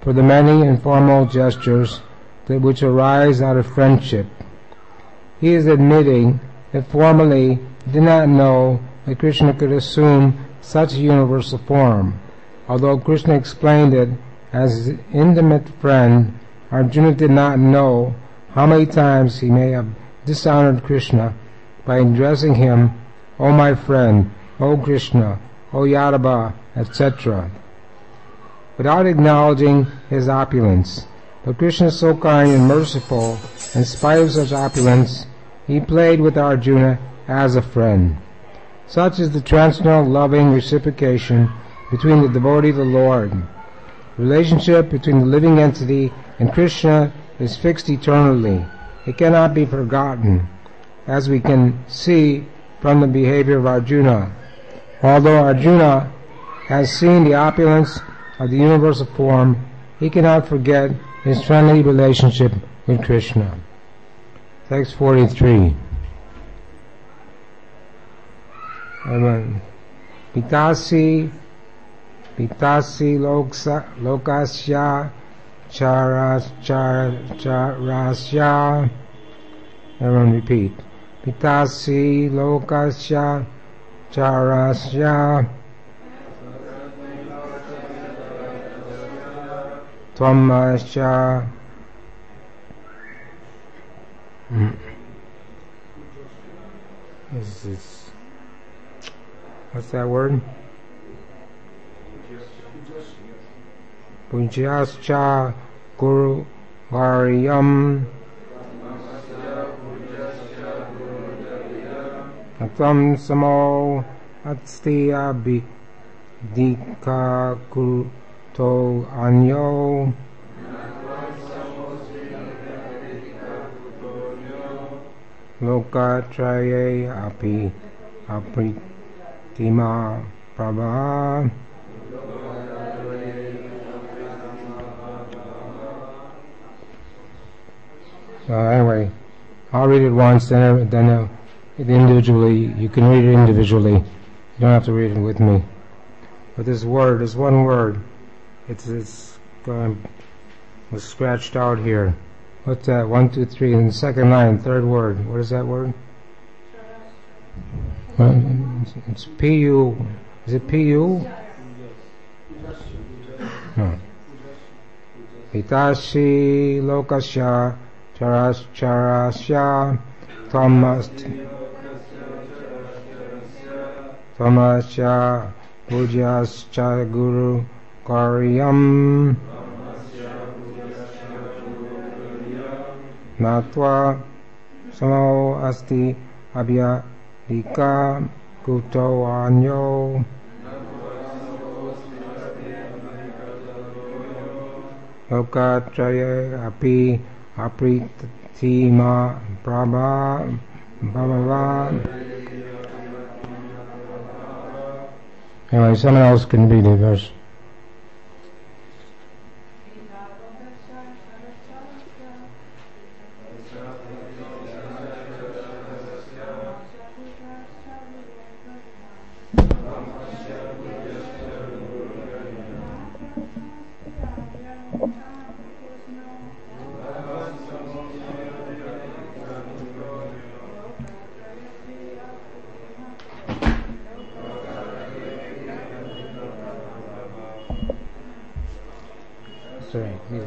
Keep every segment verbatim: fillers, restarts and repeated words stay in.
for the many informal gestures that which arise out of friendship. He is admitting that formerly he did not know that Krishna could assume such a universal form. Although Krishna explained it as his intimate friend, Arjuna did not know how many times he may have dishonored Krishna by addressing him, "O my friend, O Krishna, O Yadava," et cetera, without acknowledging his opulence. But Krishna is so kind and merciful, in spite of such opulence, he played with Arjuna as a friend. Such is the transcendental loving reciprocation between the devotee and the Lord. The relationship between the living entity and Krishna is fixed eternally. It cannot be forgotten, as we can see from the behavior of Arjuna. Although Arjuna has seen the opulence of the universal form, he cannot forget his friendly relationship with Krishna. Text forty-three. Amen. Pitasi, pitasi loksa, lokasya, charas, char, charasya. Everyone repeat. Pitasi lokasya, charasya, tvamasya. This is, what's that word? Pujyascha Guru Varyam Atam Samo Atsti Abhidika Kuto Anyo Lokatraye Api Apritima Prabha. Uh, anyway, I'll read it once, then, then uh, individually, you can read it individually. You don't have to read it with me. But this word, this one word, it's, it's um, was scratched out here. What's that? One, two, three, in the second line, third word. What is that word? Well, it's P U. Is it P U? No. Hitashi lokasya charas charasya tamas tamasya pujaschya guru karyam natva samo asti abhya dika kuto anyo lokatraye api apritima prabha bhava. Anyway, someone else can read the verse. Sorry, please.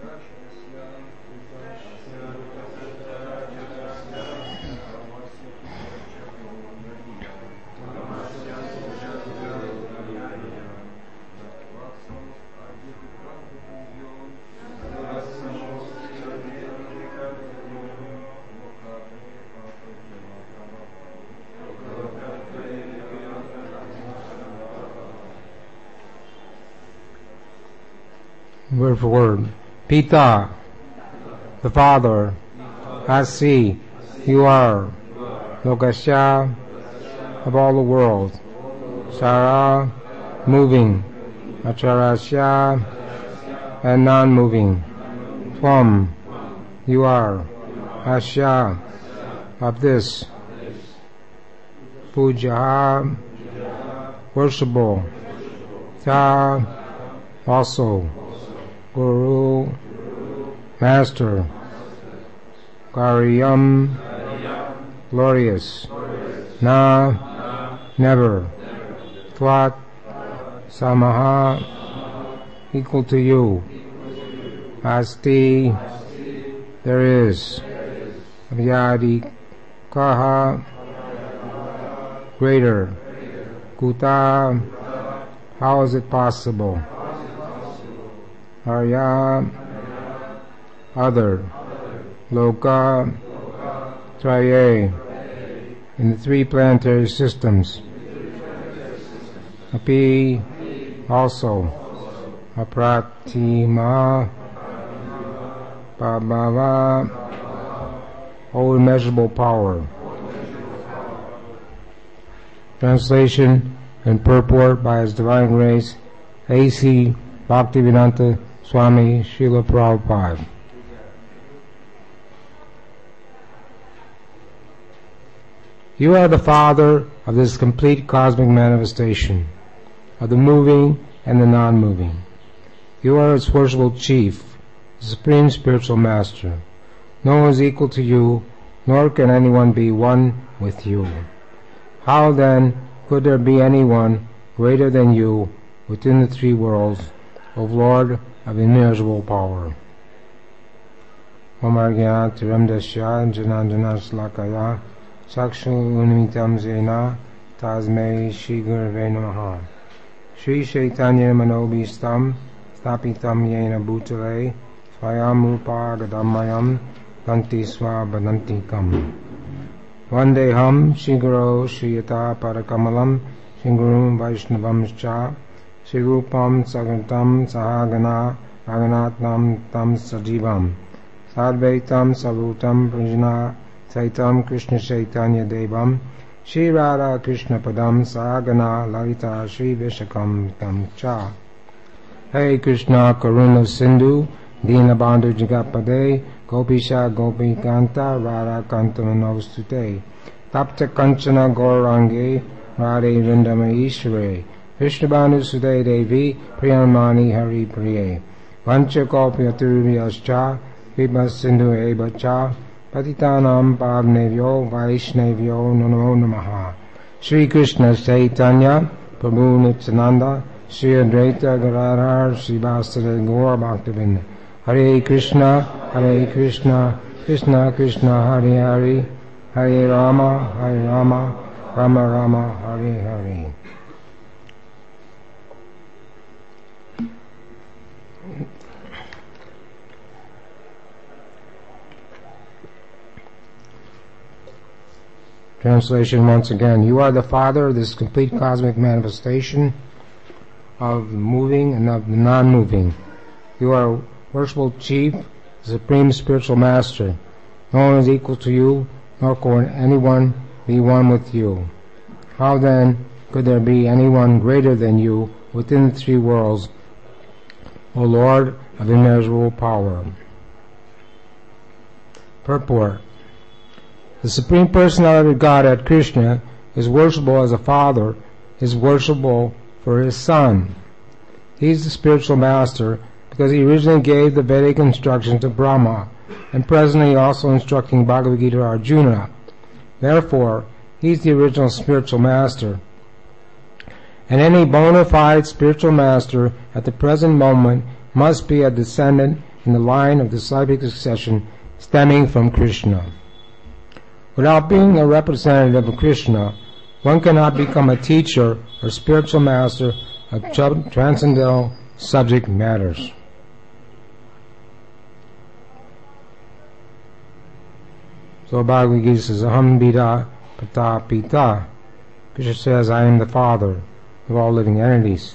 Word for word. Pita, the Father. Asi, you are. Lokasya, of all the world. Sara, moving. Acharasya, and non-moving. Tvam, you are. Asya, of this. Puja, worshipable. Ta, also. Guru, Master, Karyam, glorious, Na, never, Tvat, Samaha, equal to you, Asti, there is, Avyadi, Kaha, greater, Kuta, how is it possible? Arya, other, Loka, Traye, in the three planetary systems, Api, also, Apratima, Babhava, whole immeasurable power. Translation and purport by His Divine Grace, A C Bhaktivedanta Swami Srila Prabhupada. You are the Father of this complete cosmic manifestation, of the moving and the non-moving. You are its worshipful chief, the Supreme Spiritual Master. No one is equal to you, nor can anyone be one with you. How then could there be anyone greater than you within the three worlds, O Lord of immeasurable power? Om Argya Tiramdasya Janandana Slakaya Sakshu Unimitam Zena Tasmei Shri Gurave Namaha. Shri Chaitanya Manobhistam Stapitam Yena Bhutale Swayam Rupa Gadamayam Danti Swa Badanti Kam. Vandeham Shri Guru Shri Yata Parakamalam Shri Guru Vaishnavam Cha Shri Rupam Sagantam Sahagana Raganatnam Tam Sajivam Sadvaitam Savutam Prajna Saitam Krishna Chaitanya Devam Shri Radha Krishna Padam Sahagana Lalita Shri Vishakam Tam Cha. Hey Krishna Karuna Sindhu Dinabandhu Jagapade Gopisha Gopi Kanta Radha Kanta Manostute Tapta Kanchana Gaurange Radhe Vrindama Ishvare Vishnabhanu Sudhe Devi Priyamani Hari Priye Vancha Gopi Aturubhyascha Vibha Sindhu Eva Cha Patitanam Pavnevyo Vaishnevyo Namo Namaha. Shri Krishna Chaitanya Prabhu Nityananda Shri Advaita Gadadhar Srivasade Gaura Bhaktivinoda. Hare Krishna, Hare Krishna, Krishna Krishna, Hare Hare, Hare Rama, Hare Rama, Rama Rama, Hare Hare. Translation once again. You are the Father of this complete cosmic manifestation of the moving and of the non-moving. You are worshipful chief, supreme spiritual master. No one is equal to you, nor can anyone be one with you. How then could there be anyone greater than you within the three worlds, O Lord of immeasurable power? Purport. The Supreme Personality of Godhead, Krishna, is worshipable as a father, is worshipable for his son. He is the spiritual master because he originally gave the Vedic instruction to Brahma, and presently also instructing Bhagavad Gita to Arjuna. Therefore, he is the original spiritual master. And any bona fide spiritual master at the present moment must be a descendant in the line of disciplic succession stemming from Krishna. Without being a representative of Krishna, one cannot become a teacher or spiritual master of transcendental subject matters. So Bhagavad Gita says, Aham Bida Pata Pita. Krishna says, I am the father of all living entities.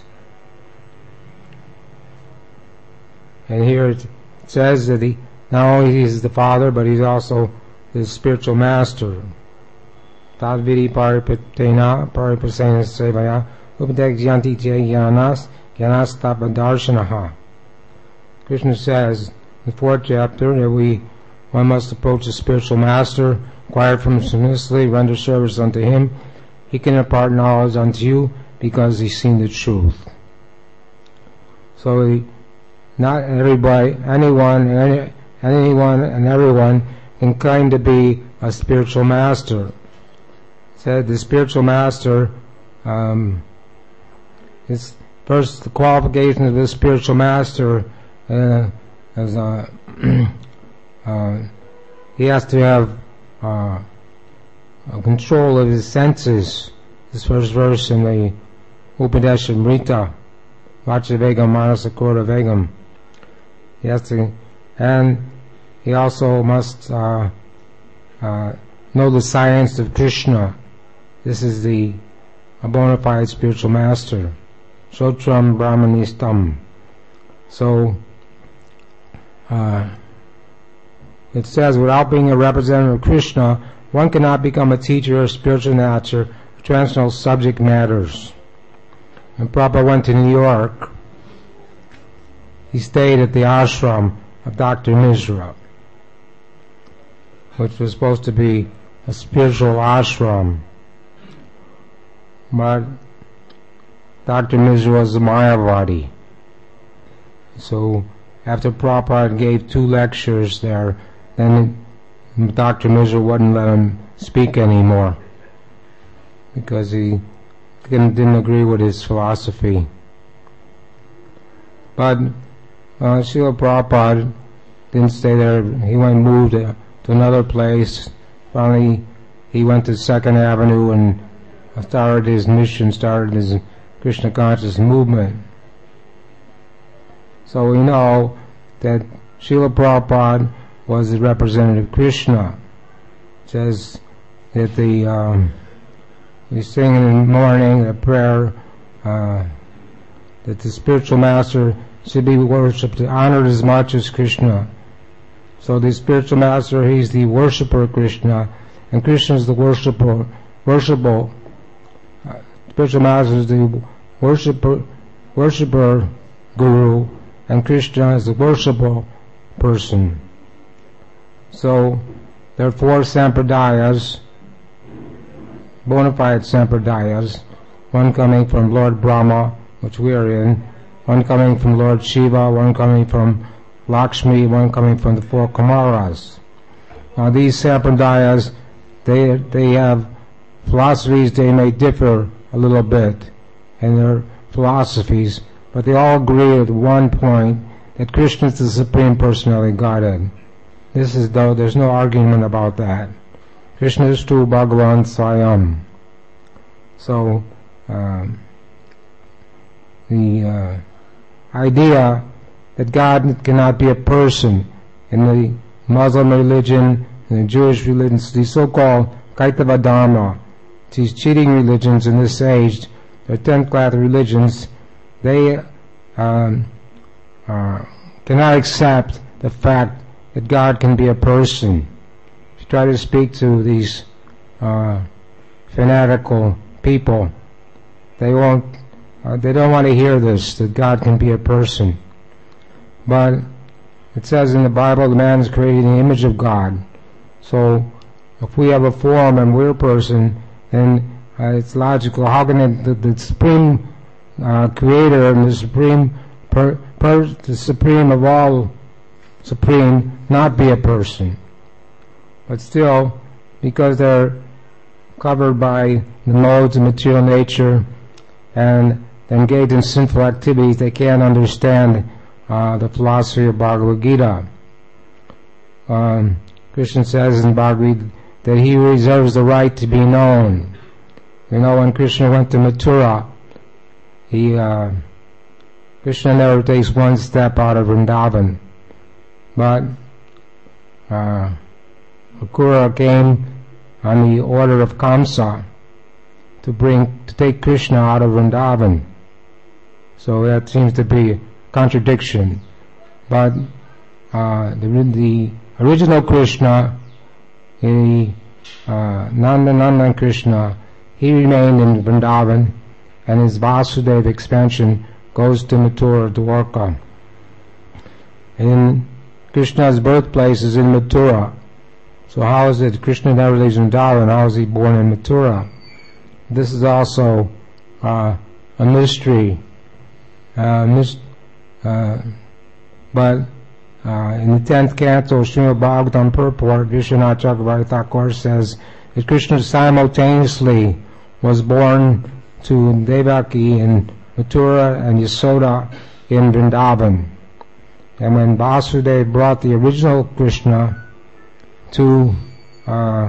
And here it says that he not only is the father, but he's also the spiritual master. Tadvidi paripatena paripasena sevaya upadekyanti jyanas gyanastapadarshanaha. Krishna says in the fourth chapter that we one must approach the spiritual master, inquire from him submissively, render service unto him. He can impart knowledge unto you because he's seen the truth. So he, not everybody, anyone, any, anyone and everyone can claim to be a spiritual master. Said the spiritual master um, is first the qualification of the spiritual master uh, is uh, uh, he has to have uh, control of his senses. This first verse in the Upadeshamrita, Vachavegam Manasakura Vegam. He has to, and he also must uh, uh, know the science of Krishna. This is the a bona fide spiritual master. Shotram Brahmanistam. So, uh, it says, without being a representative of Krishna, one cannot become a teacher of spiritual nature of transcendental subject matters. When Prabhupada went to New York, he stayed at the ashram of Doctor Mishra, which was supposed to be a spiritual ashram. But Doctor Mishra was a Mayavadi. So after Prabhupada gave two lectures there, then Doctor Mishra wouldn't let him speak anymore because he didn't agree with his philosophy. But uh, Srila Prabhupada didn't stay there. He went and moved uh, to another place. Finally, he went to Second Avenue and started his mission, started his Krishna conscious movement. So we know that Srila Prabhupada was the representative of Krishna. It says that the um, we sing in the morning a prayer uh, that the spiritual master should be worshipped, honored as much as Krishna. So the spiritual master, he's the worshipper of Krishna, and Krishna is the worshipper, worshipable. Uh, spiritual master is the worshipper, worshipper guru, and Krishna is the worshipable person. So there are four sampradayas, bona fide sampradayas, one coming from Lord Brahma, which we are in, one coming from Lord Shiva, one coming from Lakshmi, one coming from the four Kumaras. Now these sampradayas, they they have philosophies, they may differ a little bit in their philosophies, but they all agree at one point that Krishna is the Supreme Personality of Godhead. This is though, there's no argument about that. Krishna is true Bhagavan Swayam. So, um, the uh, idea that God cannot be a person in the Muslim religion, in the Jewish religions, the so-called Kaitava Dharma, these cheating religions in this age, the tenth class religions, they um, uh, cannot accept the fact that God can be a person. If you try to speak to these uh, fanatical people, they won't, uh, they don't want to hear this, that God can be a person. But it says in the Bible, the man is created in the image of God. So if we have a form and we're a person, then uh, it's logical. How can it, the, the supreme uh, creator and the supreme per, per, the supreme of all supreme not be a person? But still, because they're covered by the modes of material nature and engaged in sinful activities, they can't understand uh, the philosophy of Bhagavad Gita. Um, Krishna says in Bhagavad Gita that he reserves the right to be known. You know, when Krishna went to Mathura, he uh, Krishna never takes one step out of Vrindavan, but uh, Akrura came on the order of Kamsa to bring to take Krishna out of Vrindavan. So that seems to be a contradiction. But uh, the, the original Krishna, the uh, Nanda Nanda Krishna, he remained in Vrindavan, and his Vasudeva expansion goes to Mathura, Dwarka. And Krishna's birthplace is in Mathura. So how is it Krishna never lives in Vrindavan? How is he born in Mathura? This is also uh, a mystery. Uh, mis- uh, but uh, in the tenth canto, Srimad Bhagavatam purport, Vishwanath Chakravarti Thakur says that Krishna simultaneously was born to Devaki in Mathura and Yasoda in Vrindavan. And when Vasudeva brought the original Krishna to uh,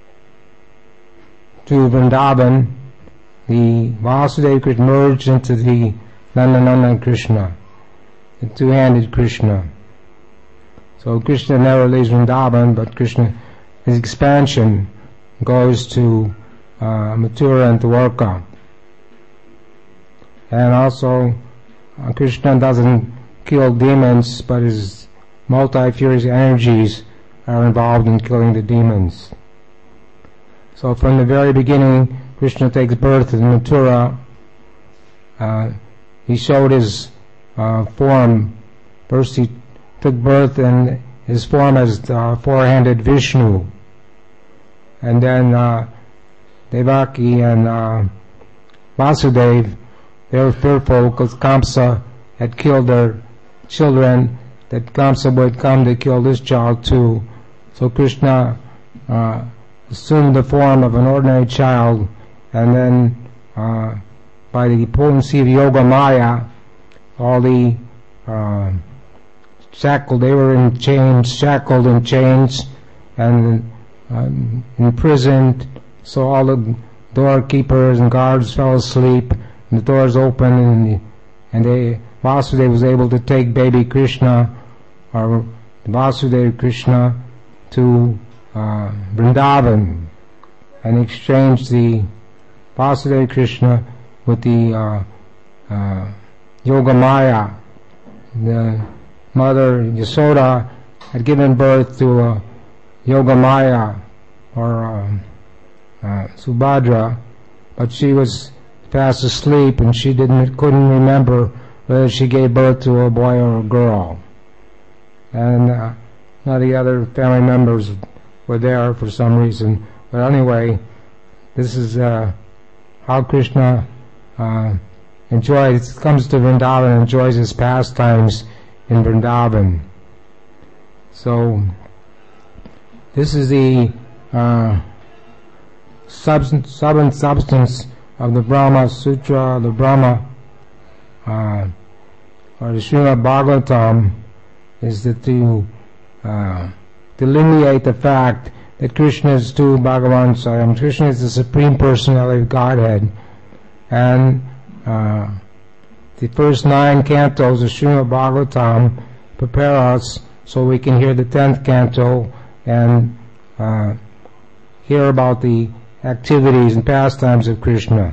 to Vrindavan, the Vasudeva Krishna merged into the Nandanandan Krishna, the two-handed Krishna. So Krishna never leaves Vrindavan, but Krishna, his expansion goes to uh, Mathura and Dwarka. And also, uh, Krishna doesn't kill demons, but his multi-furious energies are involved in killing the demons. So from the very beginning, Krishna takes birth in Mathura. Uh, he showed his uh, form. First he took birth in his form as uh, four-handed Vishnu. And then uh, Devaki and uh, Vasudeva, they were fearful because Kamsa had killed their children, that Kamsa would come to kill this child too. So Krishna uh, assumed the form of an ordinary child, and then uh, by the potency of Yoga Maya, all the uh, shackled, they were in chains, shackled in chains, and uh, imprisoned, so all the doorkeepers and guards fell asleep, and the doors opened, and, and they, Vasudeva was able to take baby Krishna, or Vasudeva Krishna, to uh, Vrindavan, and exchanged the Vasudeva Krishna with the uh, uh, Yoga Maya. The mother Yasoda had given birth to a Yoga Maya, or uh, uh, Subhadra, but she was fast asleep and she didn't couldn't remember whether she gave birth to a boy or a girl. And uh, none of the other family members were there for some reason. But anyway, this is uh, how Krishna uh, enjoys, comes to Vrindavan and enjoys his pastimes in Vrindavan. So this is the uh, substance, sub and substance of the Brahma Sutra, the Brahma, uh, or the Srimad Bhagavatam, is that to uh, delineate the fact that Krishna is to Bhagavan Swayam. Krishna is the Supreme Personality of Godhead. And uh, the first nine cantos of Srimad Bhagavatam prepare us so we can hear the tenth canto and uh, hear about the activities and pastimes of Krishna.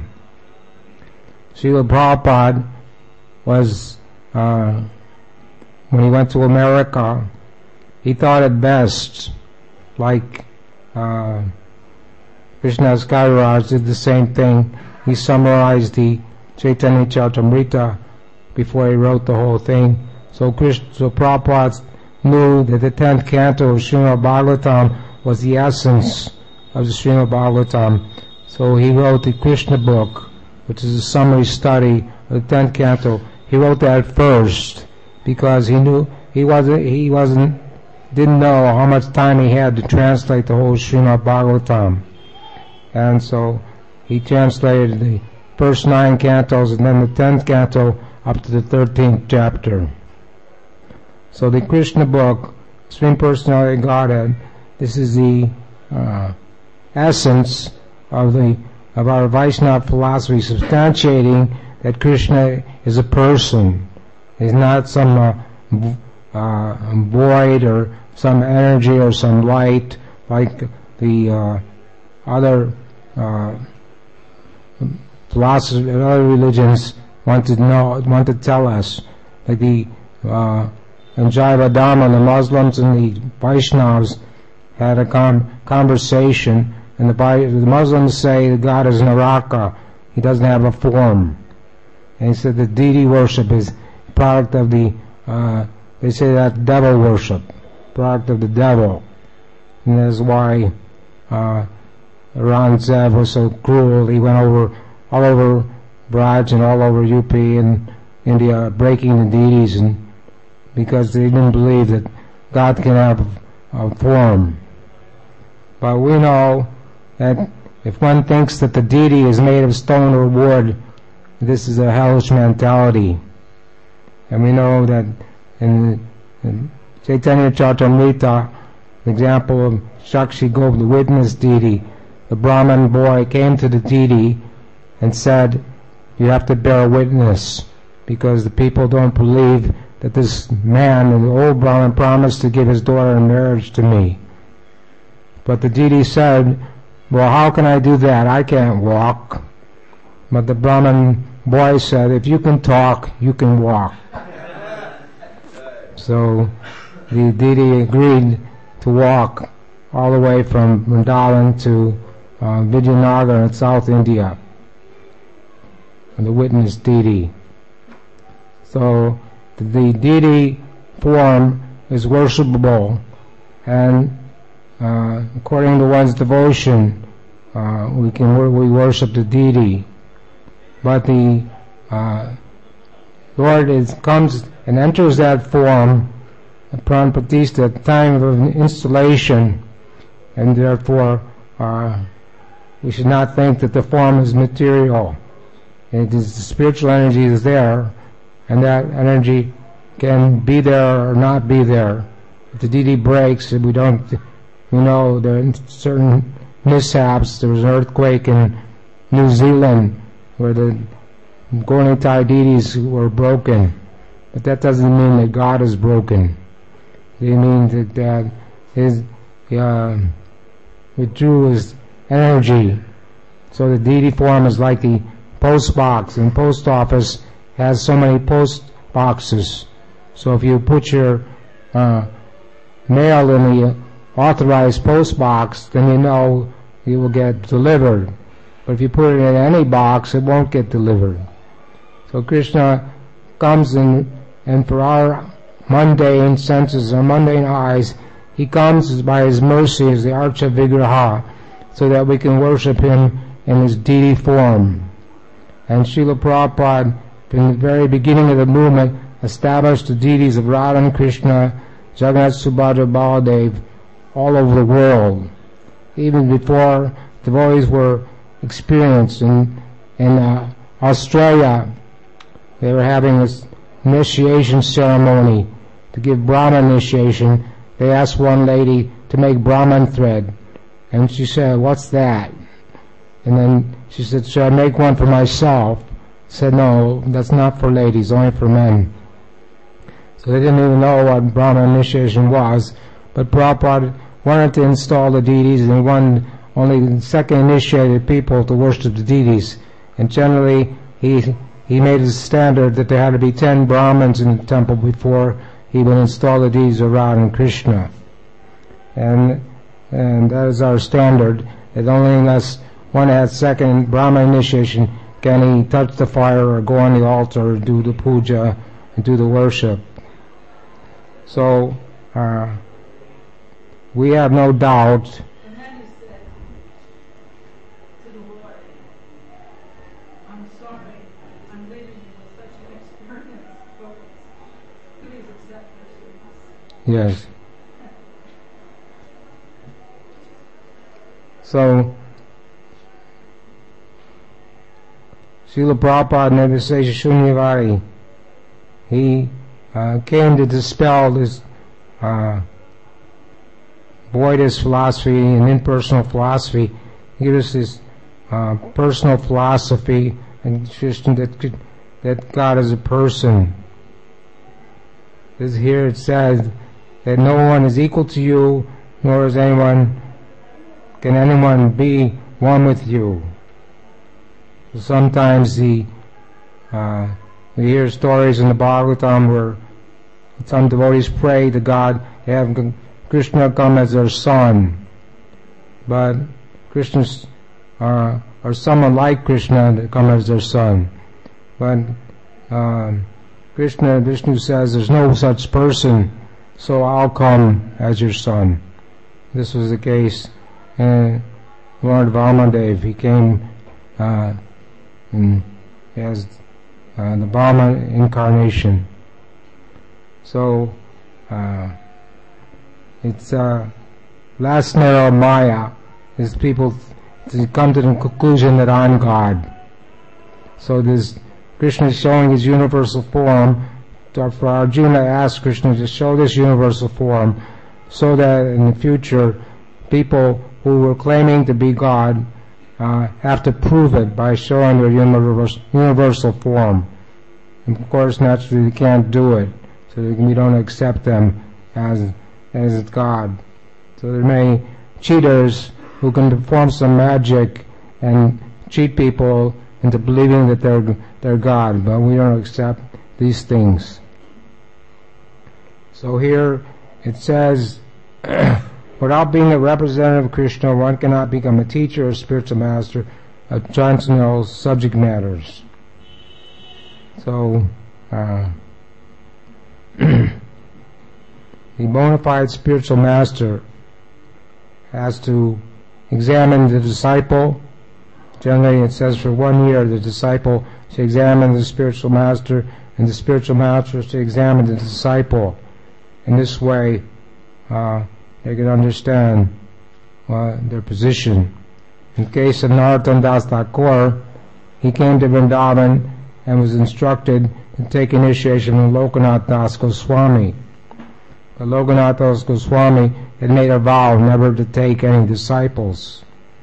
Srila Prabhupada was, uh, when he went to America, he thought it best, like uh, Krishnadas Kaviraj did the same thing. He summarized the Chaitanya Charitamrita before he wrote the whole thing. So Krishna, so Prabhupada knew that the tenth canto of Srimad Bhagavatam was the essence of the Srimad Bhagavatam. So he wrote the Krishna book, which is a summary study of the tenth canto. He wrote that first because he knew he wasn't he wasn't didn't know how much time he had to translate the whole Srimad Bhagavatam, and so he translated the first nine cantos and then the tenth canto up to the thirteenth chapter. So the Krishna book, Supreme Personality of Godhead, this is the uh, essence of the of our Vaishnava philosophy, substantiating that Krishna is a person. He's not some uh, uh, void or some energy or some light like the uh, other uh, philosophy, other religions want to know, want to tell us. Like the uh, in Jaiva Dharma, the Muslims and the Vaishnavas had a con- conversation, and the, the Muslims say that God is Naraka, he doesn't have a form. And he said that deity worship is product of the, uh, they say that devil worship, product of the devil. And that's why uh, Aurangzeb was so cruel. He went over all over Braj and all over U P and India, breaking the deities and because they didn't believe that God can have a form. But we know that if one thinks that the deity is made of stone or wood, this is a hellish mentality. And we know that in, in Chaitanya Charitamrita, the example of Shakshi Gop, the witness deity, the Brahman boy came to the deity and said, you have to bear witness, because the people don't believe that this man, the old Brahman, promised to give his daughter in marriage to me. But the deity said, well, how can I do that? I can't walk. But the Brahman boy said, if you can talk, you can walk. So the deity agreed to walk all the way from Vrindavan to uh, Vijayanagar in South India, and the witness deity. So the deity form is worshipable, and uh, according to one's devotion, uh, we can we worship the deity. But the uh, Lord is, comes and enters that form, Pran Pratishtha, at the time of installation, and therefore uh, we should not think that the form is material. It is the spiritual energy is there, and that energy can be there or not be there. If the deity breaks, we don't, we know there are certain mishaps. There was an earthquake in New Zealand where the Gornitai deities were broken, but that doesn't mean that God is broken. It means that uh, his uh, withdrew his energy. So the deity form is like the post box, and post office has so many post boxes. So if you put your uh, mail in the authorized post box, then you know it will get delivered. But if you put it in any box, it won't get delivered. So Krishna comes in, and for our mundane senses, our mundane eyes, he comes by his mercy as the Archa Vigraha, so that we can worship him in his deity form. And Srila Prabhupada, from the very beginning of the movement, established the deities of Radha and Krishna, Jagannath, Subhadra, Baladev, all over the world. Even before devotees were experienced in, in uh, Australia, they were having this initiation ceremony to give Brahman initiation. They asked one lady to make Brahman thread, and she said, what's that? And then she said, should I make one for myself? I said, no, that's not for ladies, only for men. So they didn't even know what Brahman initiation was, but Prabhupada wanted to install the deities, and he wanted only second initiated people to worship the deities. And generally, he he made it a standard that there had to be ten Brahmins in the temple before he would install the deities of Radha and Krishna. And and that is our standard, that only unless one has second Brahma initiation can he touch the fire or go on the altar or do the puja and do the worship. So uh, we have no doubt. And then he said to the Lord, I'm sorry, I'm leaving you with such an experience, but please accept this. Yes. So Srila Prabhupada never says Shunyavadi. He uh, came to dispel this uh, Buddhist philosophy and impersonal philosophy. He gives us this uh, personal philosophy and tradition that that God is a person. This here it says that no one is equal to you, nor is anyone can anyone be one with you. So sometimes the uh, we hear stories in the Bhagavatam where some devotees pray to God to have Krishna come as their son, but Krishna's uh, or someone like Krishna to come as their son. But uh, Krishna, Vishnu says there's no such person, so I'll come as your son. This was the case in Lord Vamadev. He came uh, in, as uh, the Brahma incarnation. So uh, it's uh, last snare of Maya is people to come to the conclusion that I'm God. So this Krishna is showing his universal form. For Arjuna asked Krishna to show this universal form so that in the future people who were claiming to be God uh, have to prove it by showing their universal, universal form. And of course, naturally, they can't do it, so we don't accept them as as God. So there are many cheaters who can perform some magic and cheat people into believing that they're they're God, but we don't accept these things. So here it says, without being a representative of Krishna, one cannot become a teacher or spiritual master of transcendental subject matters. So, uh, the bona fide spiritual master has to examine the disciple. Generally it says for one year the disciple should examine the spiritual master, and the spiritual master should examine the disciple. In this way, uh, they can understand uh, their position. In case of Narottam Das Thakur, he came to Vrindavan and was instructed to take initiation from Lokanath Das Goswami. But Lokanath Das Goswami had made a vow never to take any disciples.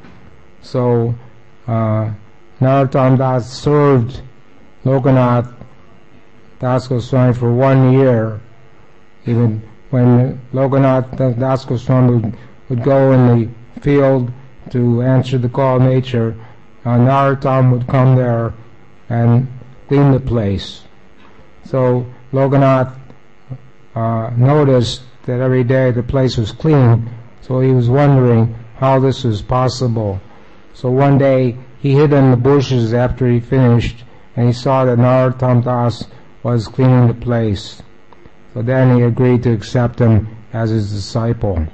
So uh, Narottam Das served Lokanath Das Goswami for one year. Even when Lokanath Das Goswami would, would go in the field to answer the call of nature, uh, Narottam would come there and clean the place. So Lokanath uh, noticed that every day the place was clean, so he was wondering how this was possible. So one day he hid in the bushes after he finished, and he saw that Narottam Das was cleaning the place. So then he agreed to accept him as his disciple.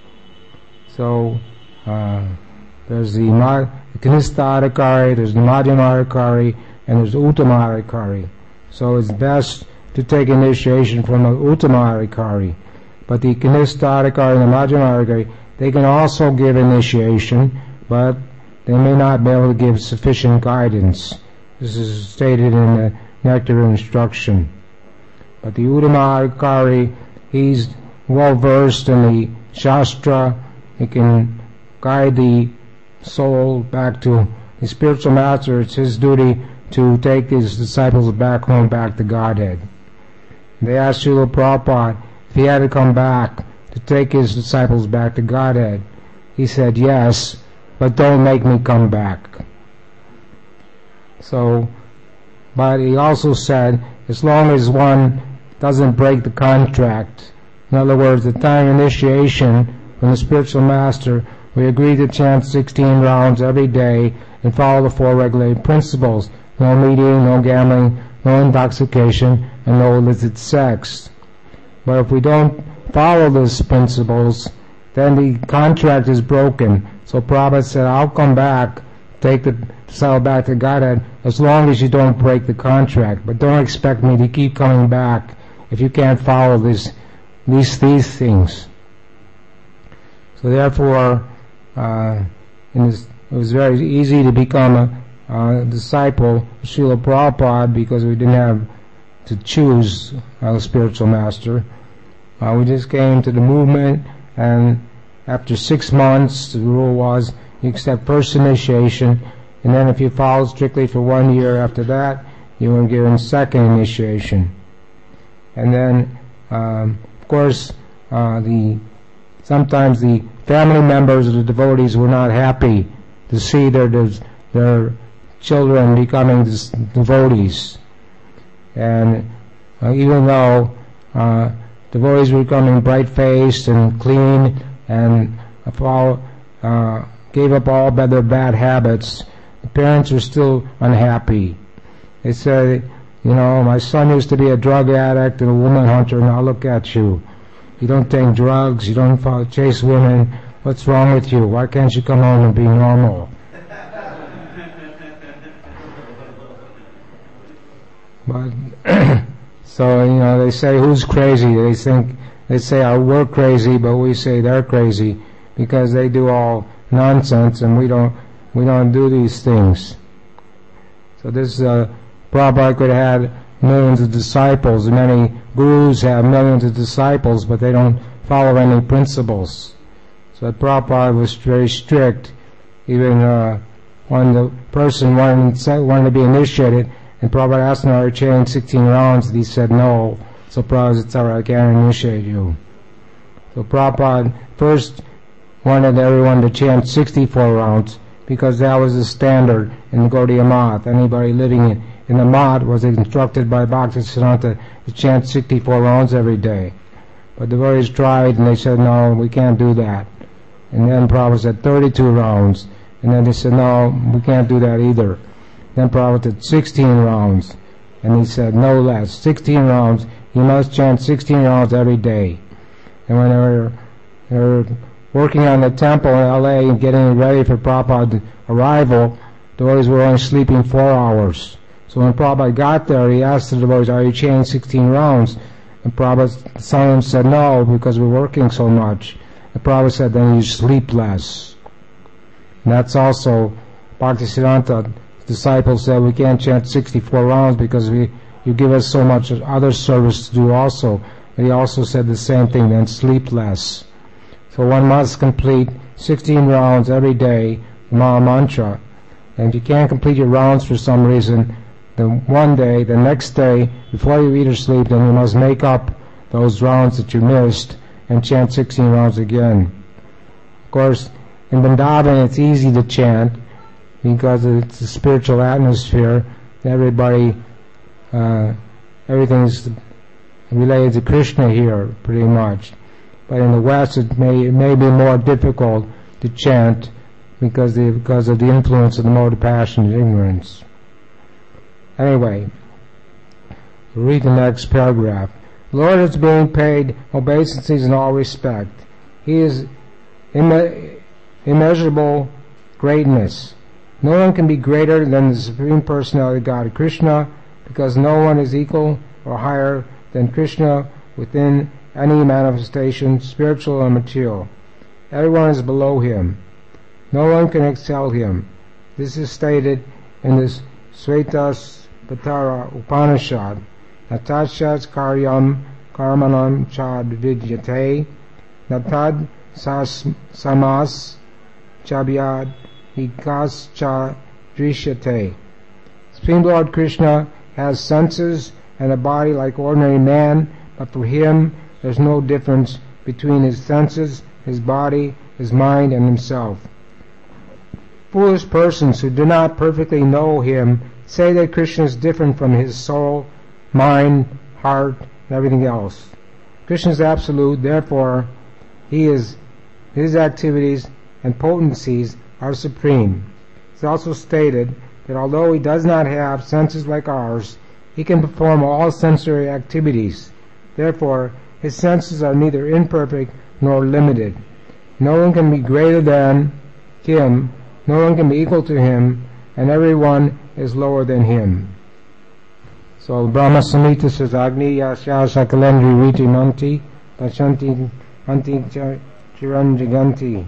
So uh, there's the, the Kanistha Adhikari, there's the Madhyama Adhikari, and there's the Uttama Adhikari. So it's best to take initiation from an Uttama Adhikari. But the Kanistha Adhikari and the Madhyama Adhikari, they can also give initiation, but they may not be able to give sufficient guidance. This is stated in the Nectar Instruction. But the Uttama Adhikari, he's well versed in the Shastra. He can guide the soul back to the spiritual master. It's his duty to take his disciples back home, back to Godhead. They asked Srila Prabhupada if he had to come back to take his disciples back to Godhead. He said, yes, but don't make me come back. So, but he also said, as long as one doesn't break the contract, in other words, the time initiation from the spiritual master, we agree to chant sixteen rounds every day and follow the four regulated principles: no meeting, no gambling, no intoxication, and no illicit sex. But if we don't follow these principles, then the contract is broken. So Prabhupada said, I'll come back, take the disciple back to Godhead, as long as you don't break the contract. But don't expect me to keep coming back if you can't follow this, these these things. So therefore, uh, in this, it was very easy to become a, a disciple of Srila Prabhupada because we didn't have to choose a spiritual master. Uh, we just came to the movement, and after six months, the rule was you accept first initiation, and then if you followed strictly for one year after that, you were given second initiation. And then, um, of course, uh, the sometimes the family members of the devotees were not happy to see their their children becoming devotees. And uh, even though uh, devotees were becoming bright-faced and clean and follow, uh, gave up all their bad habits, the parents were still unhappy. They said, you know, my son used to be a drug addict and a woman hunter, now look at you. You don't take drugs, you don't follow, chase women. What's wrong with you? Why can't you come home and be normal? But So, you know, they say, who's crazy? They think, they say, oh, we're crazy, but we say they're crazy because they do all nonsense and we don't, we don't do these things. So this, uh, Prabhupada could have had millions of disciples. Many gurus have millions of disciples, but they don't follow any principles. So Prabhupada was very strict. Even uh, when the person wanted, wanted to be initiated, and Prabhupada asked him to chant sixteen rounds, and he said no. So Prabhupada said, it's all right, I can't initiate you. So Prabhupada first wanted everyone to chant sixty-four rounds, because that was the standard in Gaudiya Math. Anybody living in, in the Math was instructed by Bhaktisiddhanta to chant sixty-four rounds every day. But the devotees tried, and they said, no, we can't do that. And then Prabhupada said thirty-two rounds. And then they said, no, we can't do that either. Then Prabhupada did sixteen rounds. And he said, no less. sixteen rounds. You must chant sixteen rounds every day. And when they were, they were working on the temple in L A and getting ready for Prabhupada's arrival, the devotees were only sleeping four hours. So when Prabhupada got there, he asked the devotees, are you chanting sixteen rounds? And Prabhupada, some of them said no, because we're working so much. And Prabhupada said, then you sleep less. And that's also, Bhaktisiddhanta disciples said, we can't chant sixty-four rounds because we, you give us so much other service to do also. And he also said the same thing, then sleep less. So one must complete sixteen rounds every day, Maha Mantra. And if you can't complete your rounds for some reason, then one day, the next day, before you eat or sleep, then you must make up those rounds that you missed and chant sixteen rounds again. Of course, in Vrindavan it's easy to chant because it's a spiritual atmosphere. Everybody, uh, everything's related to Krishna here, pretty much. But in the West it may, it may be more difficult to chant because, the, because of the influence of the mode of passion and ignorance. Anyway, read the next paragraph. The Lord is being paid obeisances in all respect. He is imme- immeasurable greatness. No one can be greater than the Supreme Personality of God, Krishna, because no one is equal or higher than Krishna within any manifestation, spiritual or material. Everyone is below him. No one can excel him. This is stated in this Svetasvatara Upanishad. Natachas karyam karmanam chad vidyate natad sas samas chabyad vikas cha drishyate. Supreme Lord Krishna has senses and a body like ordinary man, but for him there's no difference between his senses, his body, his mind, and himself. Foolish persons who do not perfectly know him say that Krishna is different from his soul, mind, heart, and everything else. Krishna is absolute, therefore he is, his activities and potencies are supreme. It's also stated that although he does not have senses like ours, he can perform all sensory activities. Therefore, his senses are neither imperfect nor limited. No one can be greater than him, no one can be equal to him, and everyone is lower than him. So Brahma Samhita says, Agni Yasya Sakalendri Riti Manti Pashanti Anti Chiranjiganti.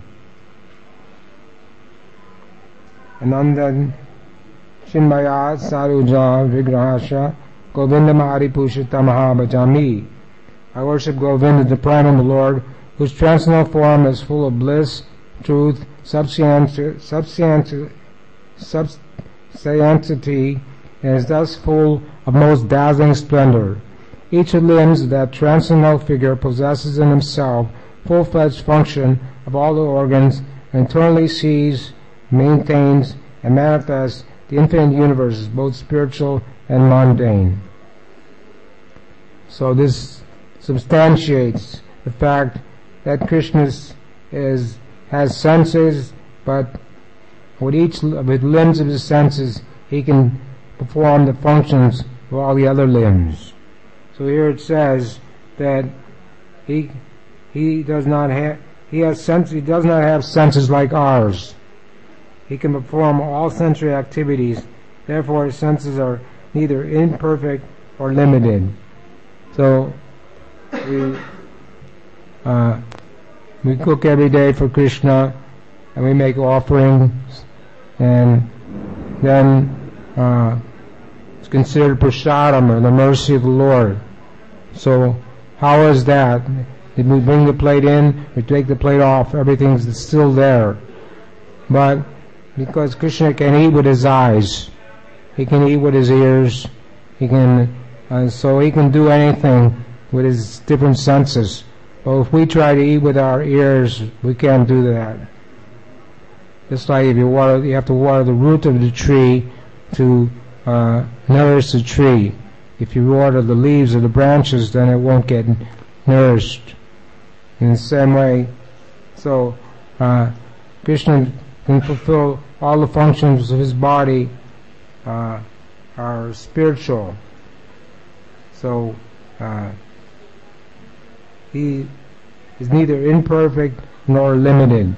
Anandan Chinmaya Saruja Vigrahasha Govinda Mahari Pushatamaha Bhajami. I worship Govinda, the Prime and the Lord, whose transcendental form is full of bliss, truth, substantiality, and is thus full of most dazzling splendor. Each of the limbs of that transcendental figure possesses in himself full-fledged function of all the organs, and internally sees, maintains, and manifests the infinite universe, both spiritual and mundane. So this substantiates the fact that Krishna is, has senses, but with each with limbs of his senses he can perform the functions of all the other limbs. So here it says that he he does not have he has sense he does not have senses like ours. He can perform all sensory activities, therefore his senses are neither imperfect or limited. So we uh, we cook every day for Krishna, and we make offerings, and then uh, it's considered prasadam, or the mercy of the Lord. So how is that? If we bring the plate in, we take the plate off, everything's still there. But because Krishna can eat with his eyes, he can eat with his ears, he can, uh, so he can do anything with his different senses. But if we try to eat with our ears, we can't do that. Just like if you water, you have to water the root of the tree to uh, nourish the tree. If you water the leaves or the branches, then it won't get nourished. In the same way, so uh, Krishna can fulfill all the functions of his body uh, are spiritual. So uh, he is neither imperfect nor limited.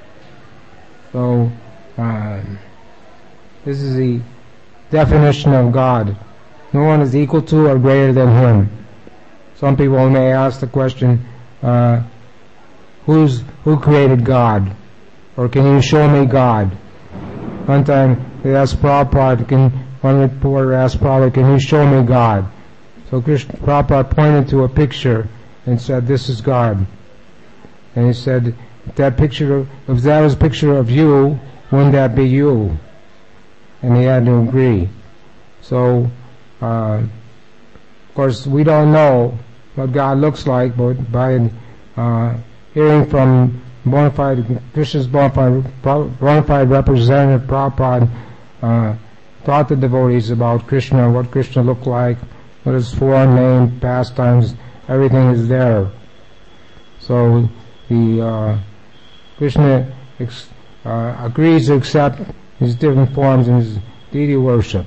So uh, this is the definition of God. No one is equal to or greater than him. Some people may ask the question, uh, who's who created God? Or can you show me God? One time they asked Prabhupada, can, one reporter asked Prabhupada, can you show me God? So Krishna, Prabhupada pointed to a picture and said, this is God. And he said, if that picture, if that was a picture of you, wouldn't that be you? And he had to agree. So, uh, of course, we don't know what God looks like, but by uh, hearing from bona fide, Krishna's bona fide, bona fide representative, Prabhupada, uh, taught the devotees about Krishna, what Krishna looked like, what his form, name, pastimes, everything is there. So the uh, Krishna ex, uh, agrees to accept his different forms in his deity worship.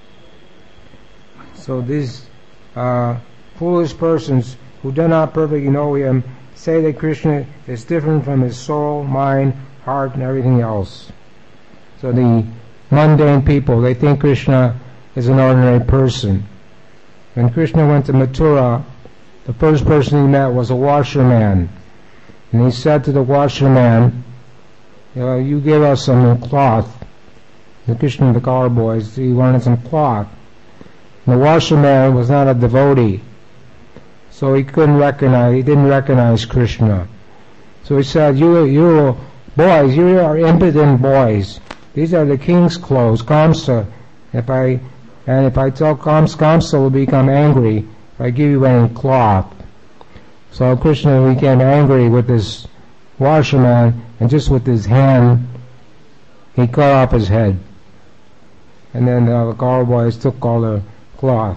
So these uh, foolish persons who do not perfectly know him say that Krishna is different from his soul, mind, heart, and everything else. So the mundane people, they think Krishna is an ordinary person. When Krishna went to Mathura, the first person he met was a washerman. And he said to the washerman, you know, you give us some cloth. The Krishna and the collar boys, he wanted some cloth. And the washerman was not a devotee, so he couldn't recognize, he didn't recognize Krishna. So he said, you, you boys, you are impudent boys. These are the king's clothes, Kamsa. If I, and if I tell Kamsa, Kamsa will become angry if I give you any cloth. So Krishna became angry with this washerman, and just with his hand, he cut off his head. And then uh, the collar boys took all the cloth.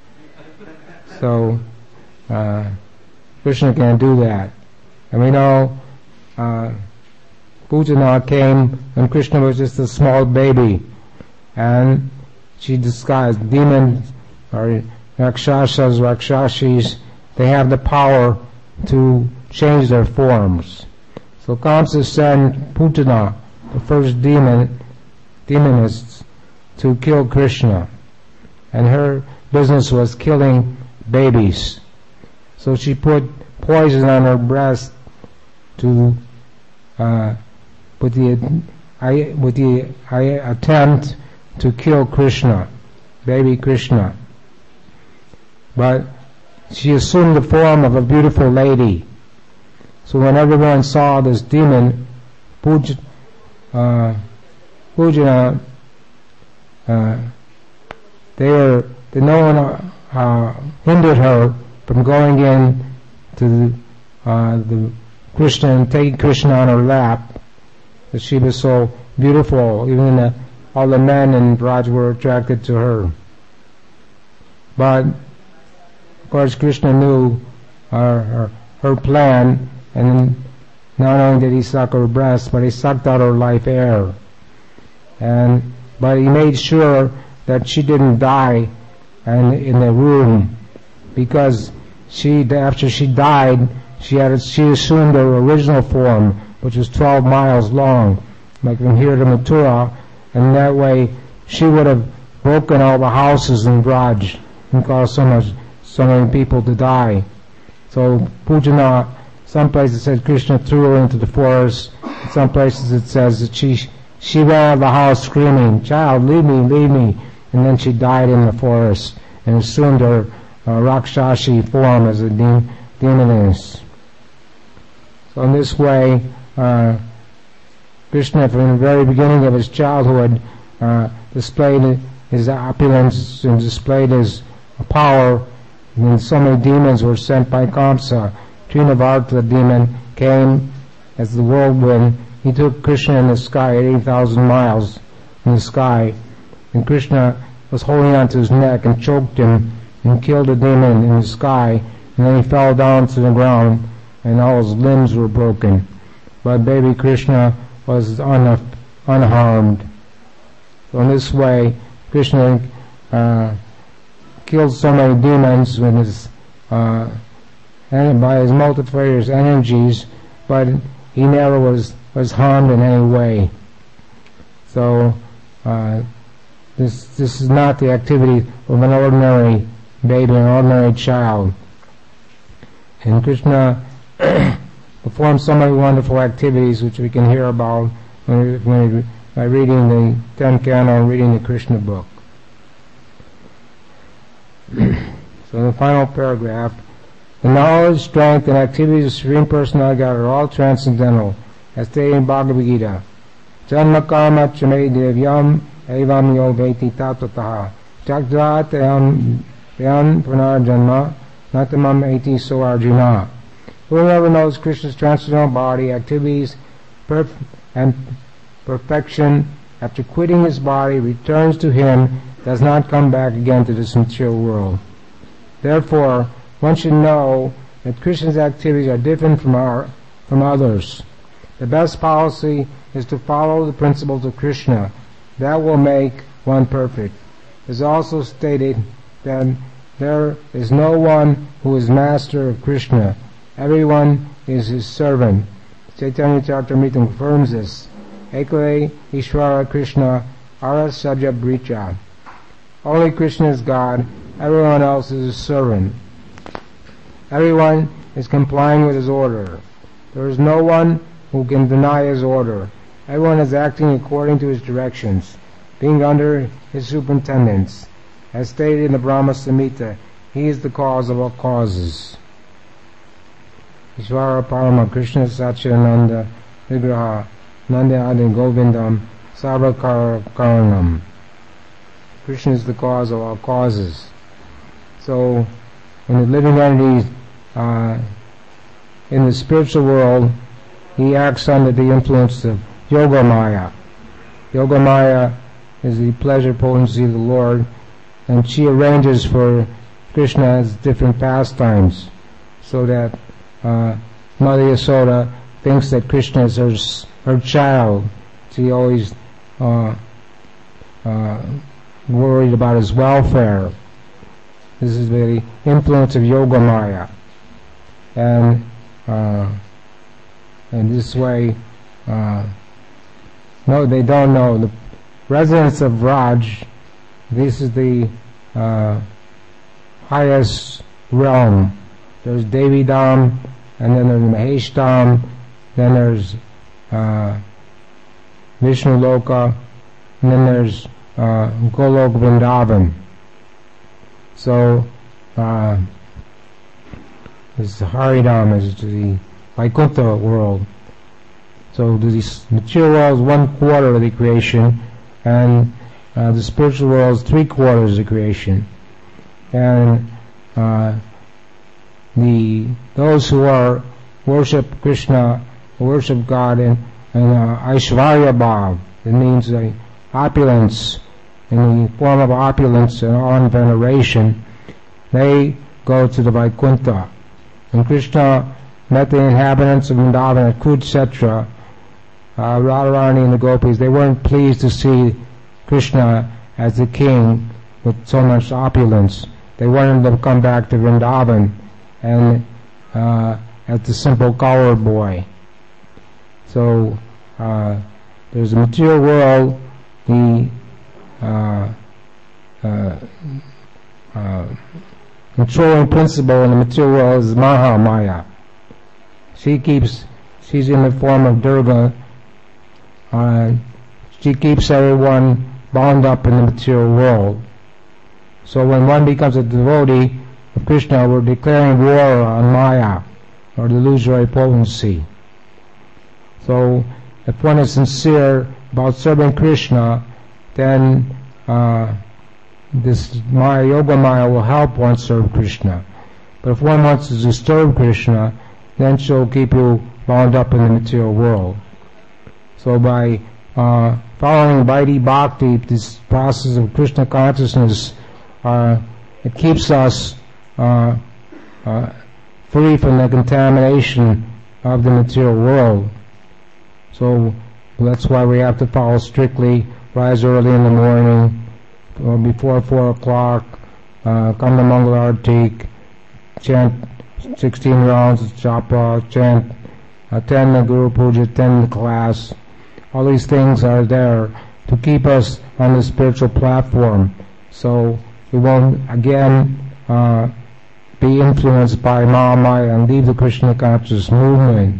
So uh, Krishna can't do that. And we know uh, Pujana came when Krishna was just a small baby, and she disguised demons or rakshasas, rakshashis. They have the power to change their forms. So Kamsa sent Putana, the first demon, demonist, to kill Krishna. And her business was killing babies. So she put poison on her breast to, uh, with the, I, with the I, attempt to kill Krishna, baby Krishna. But she assumed the form of a beautiful lady. So when everyone saw this demon, Puj, uh, Pujana, uh, they were, they no one uh, hindered her from going in to uh, the Krishna and taking Krishna on her lap. That she was so beautiful, even the, all the men in Braj were attracted to her. But of course, Krishna knew her, her, her plan, and not only did he suck her breast, but he sucked out her life air. And but he made sure that she didn't die and in the room, because she, after she died, she had she assumed her original form, which was twelve miles long, like from here to Mathura, and that way she would have broken all the houses in Braj and caused so much so many people to die. So Pujana, some places it says Krishna threw her into the forest. In some places it says that she she ran out of the house screaming, "Child, leave me, leave me!" And then she died in the forest and assumed her uh, Rakshashi form as a de- demoness. So in this way, uh, Krishna, from the very beginning of his childhood, uh, displayed his opulence and displayed his power. And so many demons were sent by Kamsa. Trinavarta, the demon, came as the whirlwind. He took Krishna in the sky at eighty thousand miles in the sky. And Krishna was holding onto his neck and choked him and killed the demon in the sky. And then he fell down to the ground and all his limbs were broken. But baby Krishna was un- unharmed. So in this way, Krishna uh, killed so many demons with his uh, and by his multifarious energies, but he never was, was harmed in any way. So uh, this this is not the activity of an ordinary baby, an ordinary child. And Krishna performed so many wonderful activities which we can hear about when, when, by reading the tenth canto and reading the Krishna book. So in the final paragraph, the knowledge, strength, and activities of Supreme Personality God are all transcendental, as stated in Bhagavad Gita. Janma karma chame devyam evam yo veti tatataha chakdrat yam yam punar janma natamam eti so arjuna. Whoever knows Krishna's transcendental body, activities, perf- and perfection, after quitting his body, returns to him, does not come back again to this material world. Therefore, one should know that Krishna's activities are different from our from others. The best policy is to follow the principles of Krishna. That will make one perfect. It is also stated that there is no one who is master of Krishna. Everyone is his servant. Chaitanya Charitamrita confirms this. Ekale Ishvara Krishna Ara Sabja Bricha. Only Krishna is God. Everyone else is his servant. Everyone is complying with his order. There is no one who can deny his order. Everyone is acting according to his directions, being under his superintendence. As stated in the Brahma Samhita, he is the cause of all causes. Ishvara Parama Krishna Satchidananda Vigraha Nanda Adi Govindam Sarvakara Karanam. Krishna is the cause of all causes. So, when the living entity uh, in the spiritual world, he acts under the influence of Yoga Maya. Yoga Maya is the pleasure potency of the Lord, and she arranges for Krishna's different pastimes, so that uh, Mother Yasoda thinks that Krishna is her, her child. She always uh, uh, worried about his welfare. This is the influence of Yoga Maya. And uh, in this way, uh, no, they don't know. The residents of Raj, this is the uh, highest realm. There's Devi Dham, and then there's Mahesh Dham, then there's uh, Vishnu Loka, and then there's uh, Golok Vrindavan. So, uh, this Haridham is the Vaikuntha world. So the material world is one quarter of the creation, and uh, the spiritual world is three quarters of the creation. And uh, the those who are worship Krishna, worship God in, in uh, Aishvarya Bhav, it means uh, opulence, in the form of opulence and on veneration, they go to the Vaikuntha. And Krishna met the inhabitants of Vrindavan at Kudsetra, uh, Radharani and the gopis. They weren't pleased to see Krishna as the king with so much opulence. They wanted him to come back to Vrindavan and uh, as the simple colored boy. So uh, there's a material world, the uh, uh, uh, controlling principle in the material world is Maha Maya. She keeps, she's in the form of Durga. Uh, she keeps everyone bound up in the material world. So when one becomes a devotee of Krishna, we're declaring war on Maya, or the illusory potency. So if one is sincere about serving Krishna, then uh, this Maya, Yoga Maya, will help one serve Krishna. But if one wants to disturb Krishna, then she'll keep you bound up in the material world. So by uh, following Vaidhi Bhakti, this process of Krishna consciousness, uh, it keeps us uh, uh, free from the contamination of the material world. So that's why we have to follow strictly, rise early in the morning, or before four o'clock, uh, come to Mangal Arati, chant sixteen rounds of japa, chant, attend the Guru Puja, attend the class. All these things are there to keep us on the spiritual platform, so we won't again uh, be influenced by Maya and leave the Krishna conscious movement.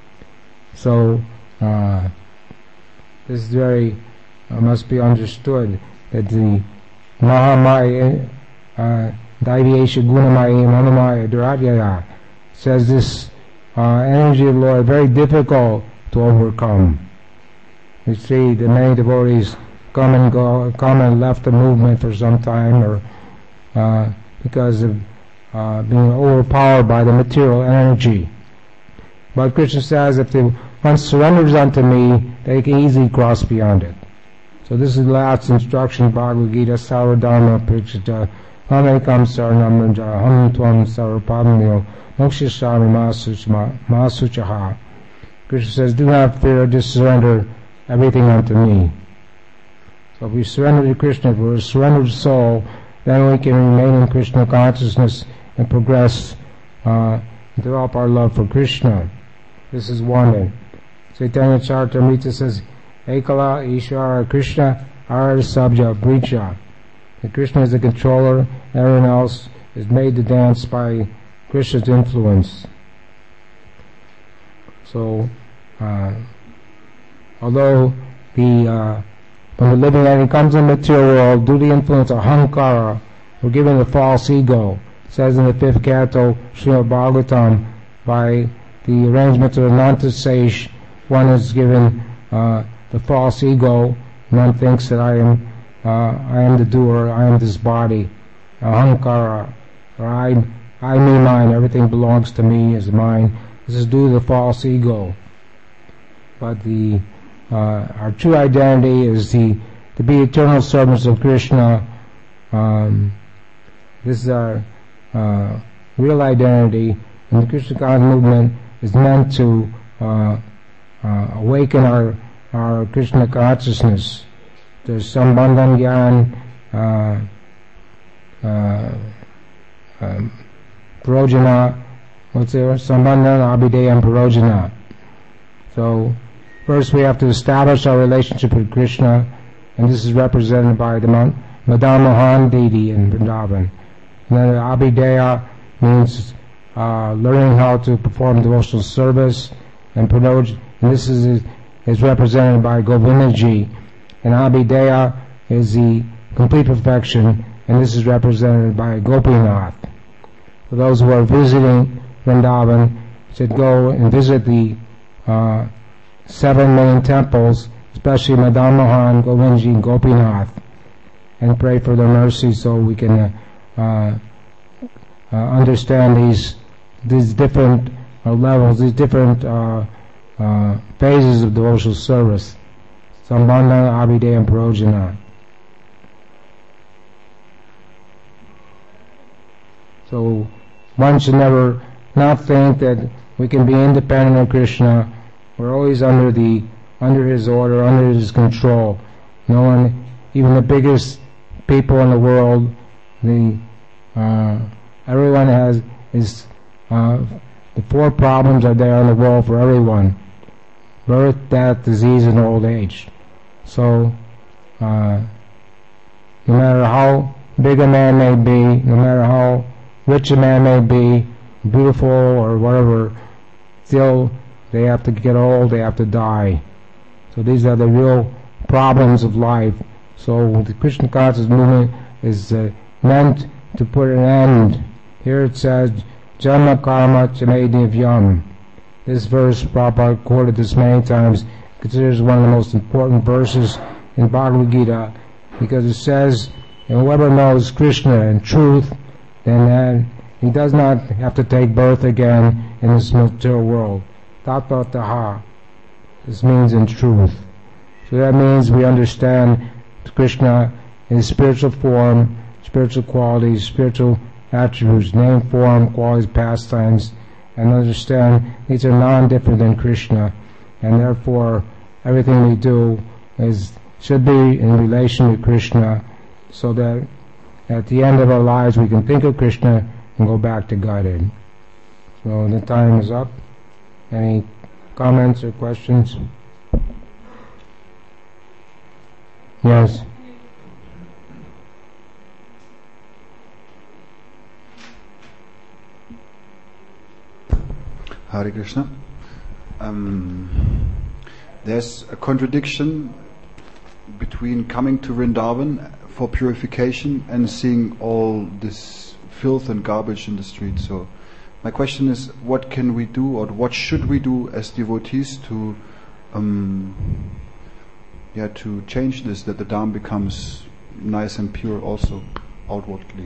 So uh, this is very uh, must be understood that the Mahamaya, uh, Daiviyesha Gunamaya Manamaya Duradyaya says this uh, energy of the Lord very difficult to overcome. You see the many devotees come and go, come and left the movement for some time, or uh, because of uh, being overpowered by the material energy. But Krishna says, if they, one surrenders unto me, they can easily cross beyond it. So this is the last instruction, Bhagavad Gita, Saradharma Prikshita, Hamekam Saranamranja, Ham Tvam Sarapamyo, Mokshishami Masuchaha. Krishna says, do not fear, just surrender everything unto me. So if we surrender to Krishna, if we're a surrendered soul, then we can remain in Krishna consciousness and progress, uh, and develop our love for Krishna. This is one. Chaitanya Charitamrita says, Ekala Ishvara Krishna Ara Sabja Bricha. That Krishna is the controller, everyone else is made to dance by Krishna's influence. So, uh, although the uh, when the living entity comes in the material world, due to the influence of Ahankara, we're given the false ego. It says in the fifth canto, Srimad Bhagavatam, by the arrangement of Ananta Sage, one is given uh, the false ego. One thinks that I am, uh, I am the doer, I am this body, Ahankara, or I, I, me, mine. Everything belongs to me, is mine. This is due to the false ego. But the uh, our true identity is the to be eternal servants of Krishna. Um, this is our uh, real identity, and the Krishna conscious movement is meant to uh, uh, awaken our our Krishna consciousness. There's Sambandhan Gyan, uh, uh, um, Parojana, what's there? Sambandhan, Abhideya, and Parojana. So, first we have to establish our relationship with Krishna, and this is represented by the Madan Mohan Deity in Vrindavan. And then Abhideya means uh, learning how to perform devotional service, and Paroj, and this is is represented by Govindaji, and Abhideya is the complete perfection, and this is represented by Gopinath. For those who are visiting Vrindavan, should go and visit the uh, seven main temples, especially Madan Mohan, Govindaji, and Gopinath, and pray for their mercy so we can uh, uh, uh, understand these these different uh, levels, these different uh, uh, phases of devotional service. Sambandha, Abhideya, and Parojana. So one should never not think that we can be independent of Krishna. We're always under the under his order, under his control. No one, even the biggest people in the world, the uh, everyone has is uh, the four problems are there in the world for everyone: birth, death, disease, and old age. So, uh, no matter how big a man may be, no matter how rich a man may be, beautiful or whatever, still they have to get old, they have to die. So these are the real problems of life. So the Krishna consciousness movement is uh, meant to put an end. Here it says, Janma karma chame divyam. This verse, Prabhupada quoted this many times, considers one of the most important verses in Bhagavad Gita, because it says, and whoever knows Krishna in truth, then uh, he does not have to take birth again in this material world. Tatvataha. This means in truth. So that means we understand Krishna in his spiritual form, spiritual qualities, spiritual attributes, name, form, qualities, pastimes, and understand these are non-different than Krishna, and therefore everything we do is should be in relation to Krishna, so that at the end of our lives we can think of Krishna and go back to Godhead. So the time is up. Any comments or questions? Yes. Hare Krishna. Um, there's a contradiction between coming to Vrindavan for purification and seeing all this filth and garbage in the street. So my question is, what can we do, or what should we do as devotees to um, yeah, to change this, that the Dham becomes nice and pure also outwardly?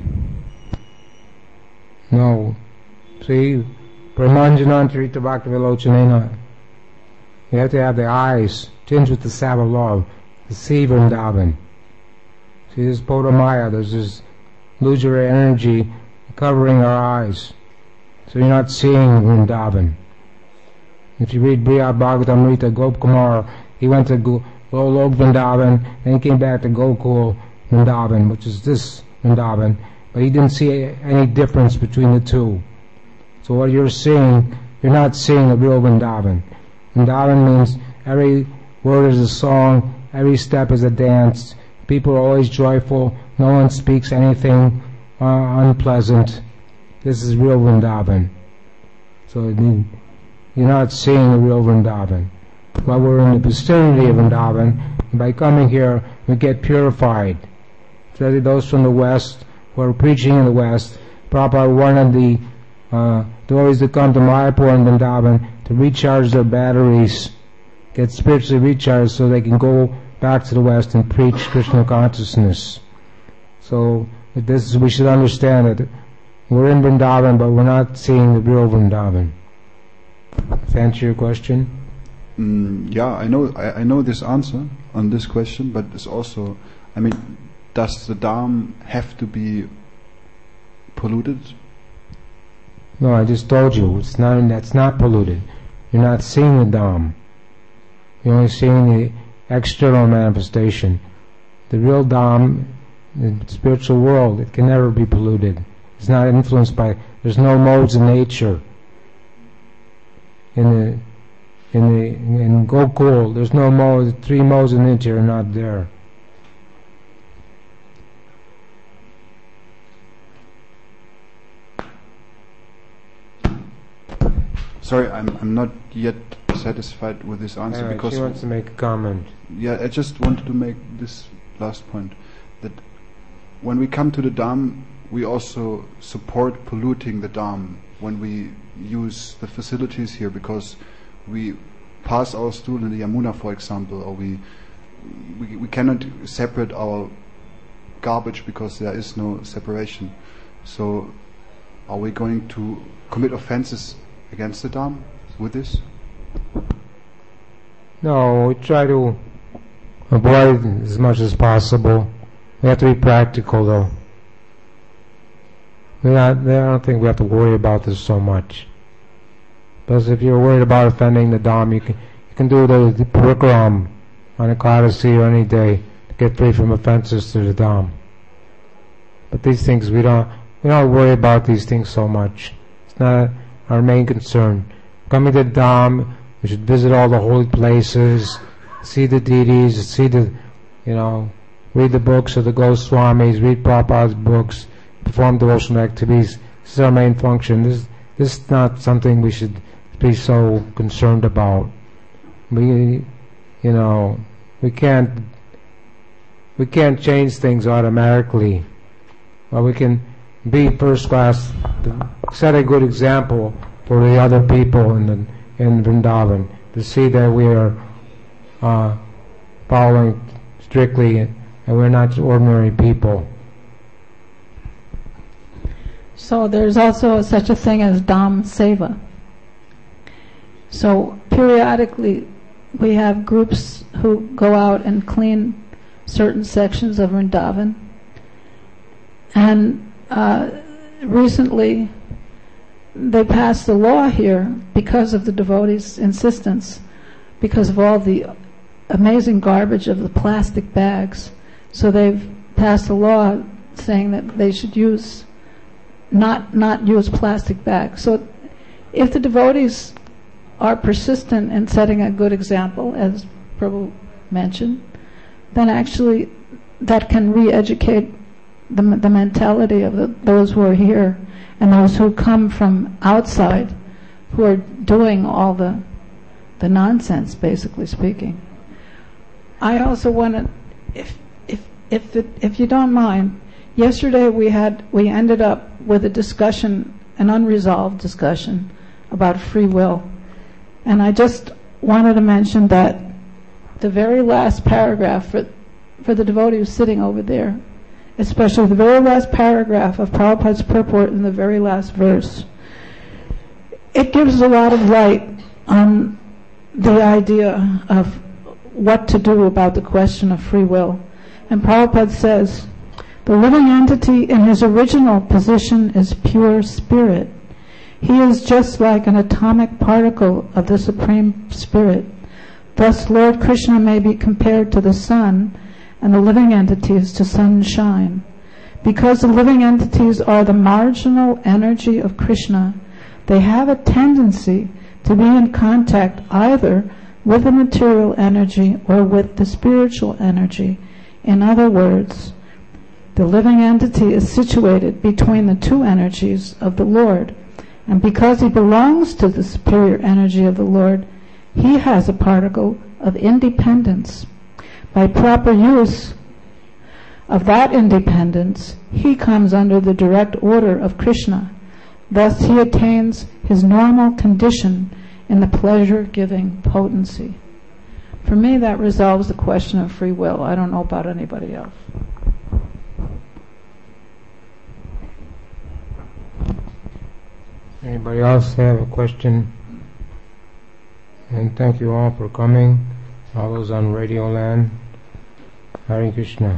No. See, Pramanjanantarita Bhaktivilochanena. You have to have the eyes tinged with the sap of love to see Vrindavan. See, this Bodhamaya, there's this illusory energy covering our eyes. So you're not seeing Vrindavan. If you read Brihad Bhagavatamrita, Gopkumar, he went to Golok Vrindavan, then he came back to Gokul Vrindavan, which is this Vrindavan, but he didn't see any difference between the two. So what you're seeing, you're not seeing the real Vrindavan. Vrindavan means every word is a song, every step is a dance, people are always joyful, no one speaks anything uh, unpleasant. This is real Vrindavan. So you're not seeing the real Vrindavan. While we're in the vicinity of Vrindavan, and by coming here, we get purified. So those from the West who are preaching in the West, Prabhupada wanted the uh, devotees to come to Mayapur and Vrindavan to recharge their batteries, get spiritually recharged so they can go back to the West and preach Krishna consciousness. So this is, we should understand that we're in Vrindavan, but we're not seeing the real Vrindavan. To answer your question? Mm, yeah, I know. I, I know this answer on this question, but it's also, I mean, does the Dham have to be polluted? No, I just told you it's not. That's not polluted. You're not seeing the Dham. You're only seeing the external manifestation. The real Dham, the spiritual world, it can never be polluted. It's not influenced by. There's no modes in nature. In the in the in Gokul, there's no modes. Three modes in nature are not there. Sorry, I'm I'm not yet satisfied with this answer. Anyway, because she wants to make a comment. Yeah, I just wanted to make this last point, that when we come to the Dham, we also support polluting the Dham when we use the facilities here, because we pass our stool in the Yamuna, for example, or we we, we cannot separate our garbage because there is no separation. So are we going to commit offenses against the Dham with this? No, we try to avoid as much as possible. We have to be practical, though. We're not, I don't think we have to worry about this so much. Because if you're worried about offending the Dham, you can you can do the, the parikram on a Ekadasi or any day to get free from offenses to the Dham. But these things, we don't we don't worry about these things so much. It's not our main concern. Coming to Dham, we should visit all the holy places, see the deities, see the, you know, read the books of the Goswamis, read Prabhupada's books, perform devotional activities, This is our main function. This, this is not something we should be so concerned about. We, you know, we can't, we can't change things automatically. Well, we can be first class, set a good example for the other people in the, in Vrindavan, to see that we are uh, following strictly, and we're not ordinary people. So there's also such a thing as Dham Seva. So periodically we have groups who go out and clean certain sections of Vrindavan. And uh, recently they passed a law here because of the devotees' insistence, because of all the amazing garbage of the plastic bags. So they've passed a law saying that they should use not not use plastic bags. So if the devotees are persistent in setting a good example, as Prabhu mentioned, then actually that can re-educate the, the mentality of the, those who are here and those who come from outside, who are doing all the the nonsense, basically speaking. I also want to, if if if it, if you don't mind, yesterday we had we ended up with a discussion, an unresolved discussion about free will, and I just wanted to mention that the very last paragraph for for the devotee who's sitting over there, especially the very last paragraph of Prabhupada's purport in the very last verse, it gives a lot of light on the idea of what to do about the question of free will. And Prabhupada says, the living entity in his original position is pure spirit. He is just like an atomic particle of the Supreme Spirit. Thus Lord Krishna may be compared to the sun, and the living entities to sunshine. Because the living entities are the marginal energy of Krishna, they have a tendency to be in contact either with the material energy or with the spiritual energy. In other words, the living entity is situated between the two energies of the Lord, and because he belongs to the superior energy of the Lord, he has a particle of independence. By proper use of that independence, he comes under the direct order of Krishna. Thus he attains his normal condition in the pleasure-giving potency. For me, that resolves the question of free will. I don't know about anybody else. Anybody else have a question? And thank you all for coming, all those on Radio Land. Hare Krishna.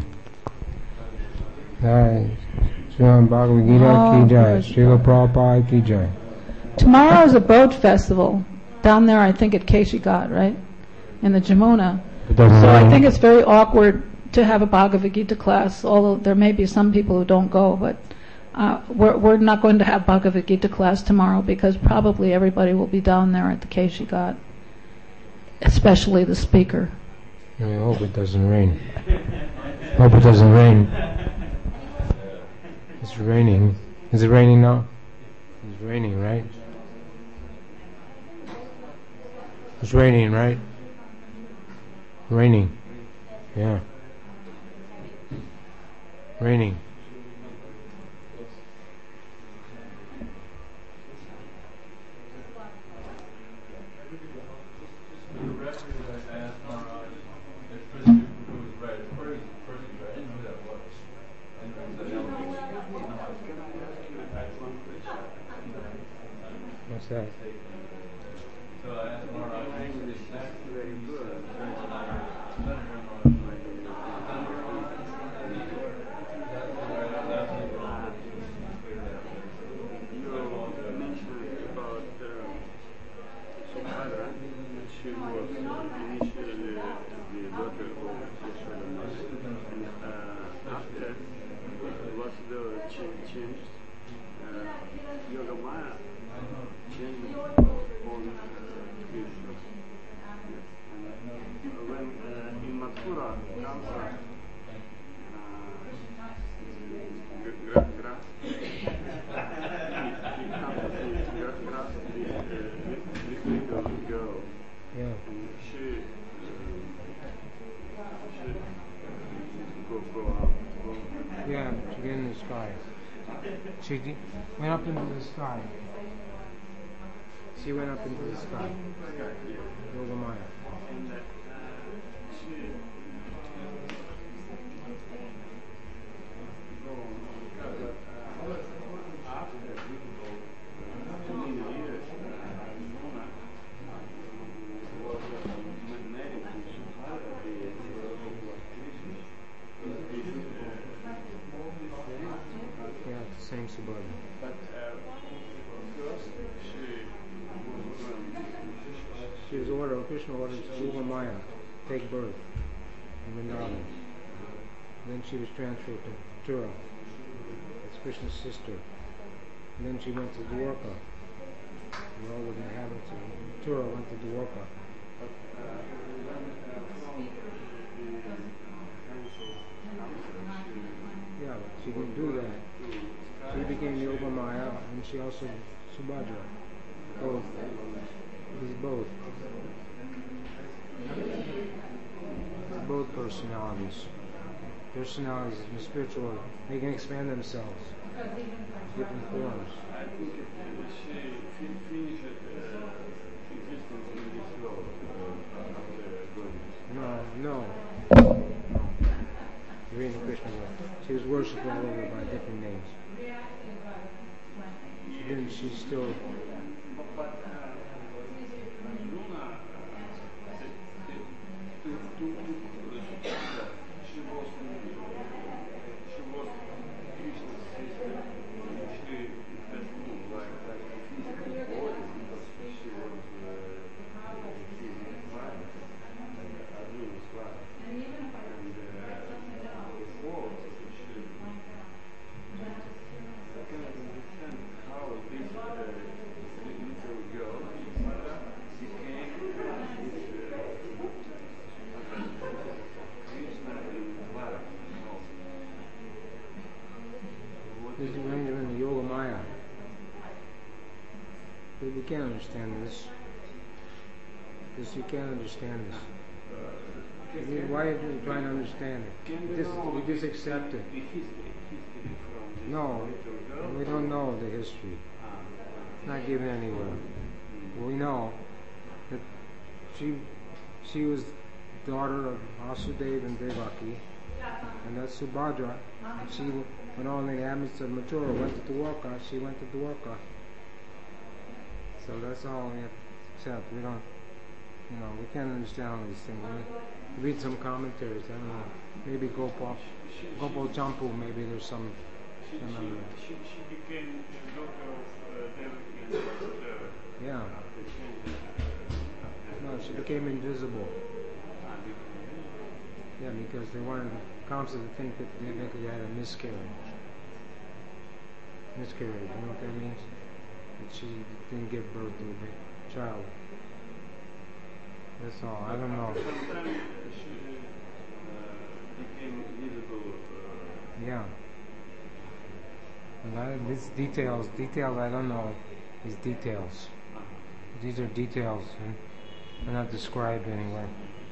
Jai Srimad Bhagavad Gita ki jai, Srila Prabhupada ki jai. Tomorrow is a boat festival down there, I think at Keshi Ghat, right? In the Jamuna. So I think it's very awkward to have a Bhagavad Gita class, although there may be some people who don't go, but uh, we're, we're not going to have Bhagavad Gita class tomorrow because probably everybody will be down there at the Keshi Ghat, especially the speaker. I hope it doesn't rain. Hope it doesn't rain. It's raining. Is it raining now? It's raining, right? It's raining, right? Raining. Yeah. Raining. What's that? Yeah. And she, uh, she go, go up, go. Yeah, she get in the sky. She de- went up into the sky. She went up into the sky. Yogamaya. And uh, she go but uh, after many years, Mona was magnetic to the Yeah, it's the same Subhadra. but uh, first she was um, She was ordered, Krishna ordered Yogamaya take birth in Vrindavan. Then she was transferred to Mathura. That's Krishna's sister. And then she went to Dwarka. And all the inhabitants of Mathura went to Dwarka. Yeah, but she didn't do that. She became Yogamaya and she also Subhadra. Both. These both. Both personalities. Personalities in the spiritual world, they can expand themselves. Different forms. I think uh, she fin- finished uh, existence in this world uh, after going. No, no. No. You're reading the Krishna world. She was worshipped all over by different names. She didn't, she's still, But uh, Luna, to, to, to, she was she was Krishna's sister. She has like like a physical body because she was uh, his wife, Arjuna's wife, and uh, before she. I cannot understand how this uh, little girl became uh, this uh, Krishna in life. No. What this is is when you're in the Yoga Maya. But we can't understand this. This you can't understand this. I mean, why are you trying to understand it? Can We we just, know we just accept it. the history, history from this No, little girl? we don't know the history. Ah, It's not given anywhere. We know that she she was daughter of Vasudeva and Devaki, and that's Subhadra. And she, when all the inhabitants of Mathura went to Dwarka, she went to Dwarka. So that's all we have to accept. We don't, you know, we can't understand all these things. We read some commentaries. I don't know. Maybe Gopal, Gopal Champu. Maybe there's some. She, some she, other- she, she became the daughter of uh, Devaki and Vasudeva. Yeah. After changing, uh, No, she became invisible. ah, became- Yeah, because they wanted Kamsa to think that Devaki had a miscarriage. Miscarriage, you know what that means? That she didn't give birth to a big child. That's all. I don't know. Sometimes she uh, became visible. Uh, Yeah. And I, these details, details I don't know. These details. uh, These are details, and they're not described anywhere.